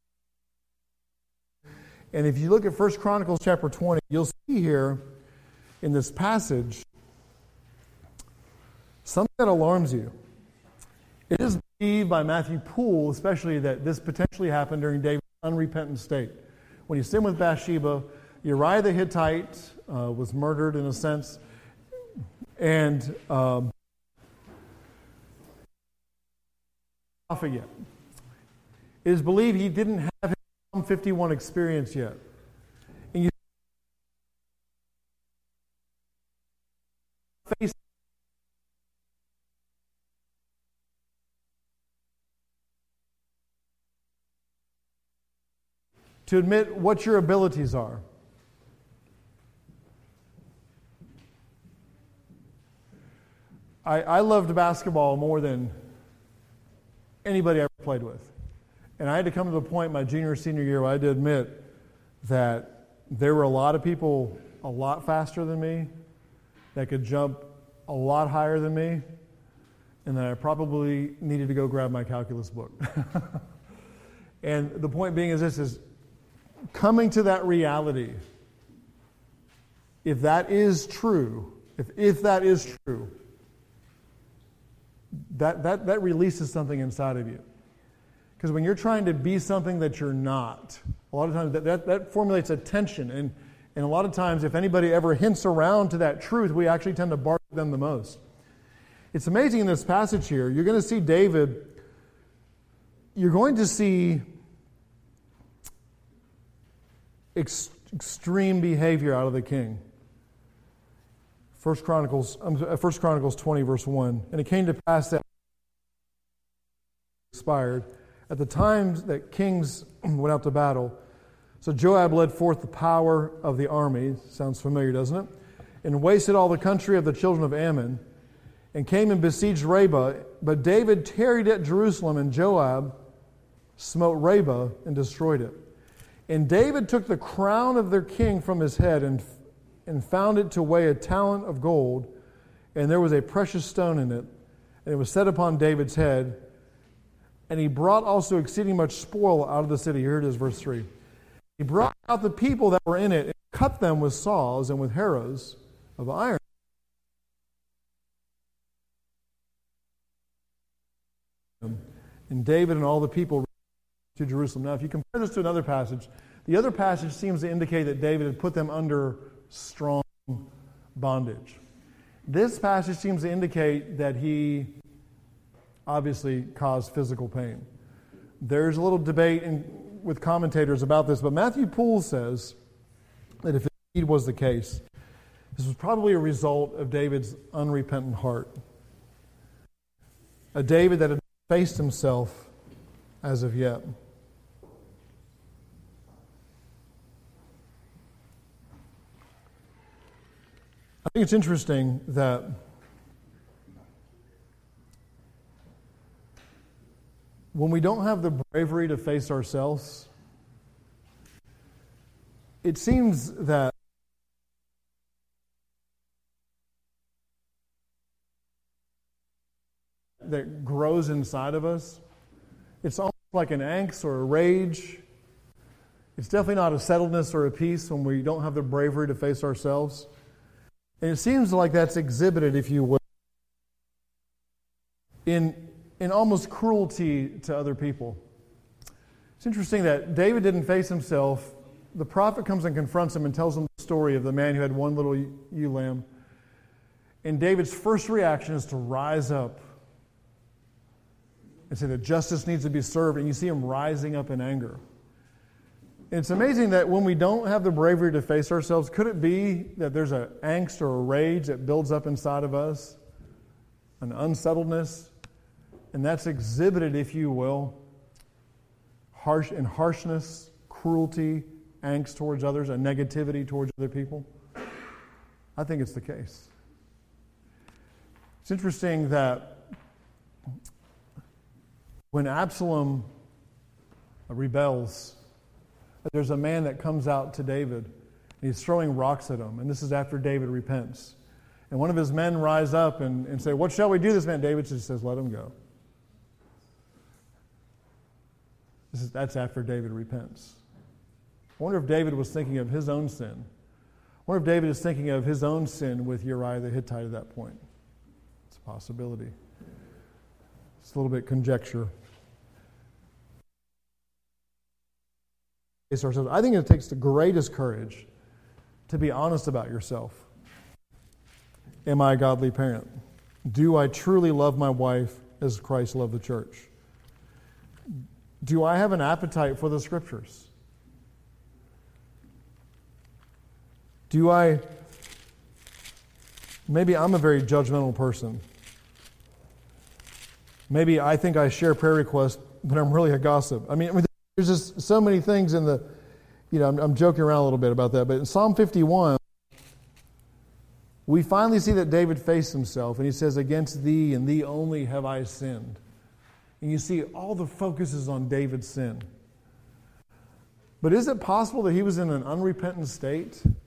And if you look at 1 Chronicles chapter 20, you'll see here in this passage something that alarms you. It is believed by Matthew Poole, especially, that this potentially happened during David's unrepentant state. When he sinned with Bathsheba, Uriah the Hittite was murdered in a sense, and prophet yet. It is believed he didn't have his Psalm 51 experience yet. And you face to admit what your abilities are. I loved basketball more than anybody I ever played with. And I had to come to the point my junior or senior year where I had to admit that there were a lot of people a lot faster than me that could jump a lot higher than me, and that I probably needed to go grab my calculus book. And the point being is this, is coming to that reality. If that is true, if that is true, that releases something inside of you. Because when you're trying to be something that you're not, a lot of times that formulates a tension. And a lot of times, if anybody ever hints around to that truth, we actually tend to bark them the most. It's amazing in this passage here. You're going to see David, you're going to see extreme behavior out of the king. 1 Chronicles 20, verse 1. And it came to pass that expired at the time that kings went out to battle. So Joab led forth the power of the army. Sounds familiar, doesn't it? And wasted all the country of the children of Ammon, and came and besieged Rabbah. But David tarried at Jerusalem, and Joab smote Rabbah and destroyed it. And David took the crown of their king from his head and found it to weigh a talent of gold, and there was a precious stone in it, and it was set upon David's head. And he brought also exceeding much spoil out of the city. Here it is, verse 3. He brought out the people that were in it, and cut them with saws and with harrows of iron. And David and all the people to Jerusalem. Now, if you compare this to another passage, the other passage seems to indicate that David had put them under strong bondage. This passage seems to indicate that he obviously caused physical pain. There's a little debate with commentators about this, but Matthew Poole says that if it indeed was the case, this was probably a result of David's unrepentant heart. A David that had faced himself as of yet. I think it's interesting that when we don't have the bravery to face ourselves, it seems that grows inside of us. It's almost like an angst or a rage. It's definitely not a settledness or a peace when we don't have the bravery to face ourselves. And it seems like that's exhibited, if you will, in almost cruelty to other people. It's interesting that David didn't face himself. The prophet comes and confronts him and tells him the story of the man who had one little ewe lamb. And David's first reaction is to rise up and say that justice needs to be served. And you see him rising up in anger. And it's amazing that when we don't have the bravery to face ourselves, could it be that there's an angst or a rage that builds up inside of us? An unsettledness? And that's exhibited, if you will, harshness, cruelty, angst towards others, a negativity towards other people? I think it's the case. It's interesting that when Absalom rebels, there's a man that comes out to David, and he's throwing rocks at him, and this is after David repents. And one of his men rise up and say, "What shall we do?" This man, David just says, "Let him go." That's after David repents. I wonder if David was thinking of his own sin. I wonder if David is thinking of his own sin with Uriah the Hittite at that point. It's a possibility. It's a little bit conjecture. I think it takes the greatest courage to be honest about yourself. Am I a godly parent? Do I truly love my wife as Christ loved the church? Do I have an appetite for the Scriptures? Maybe I'm a very judgmental person. Maybe I think I share prayer requests, but I'm really a gossip. I mean, there's just so many things in the, I'm joking around a little bit about that, but in Psalm 51, we finally see that David faced himself, and he says, "Against thee and thee only have I sinned." And you see all the focus is on David's sin. But is it possible that he was in an unrepentant state?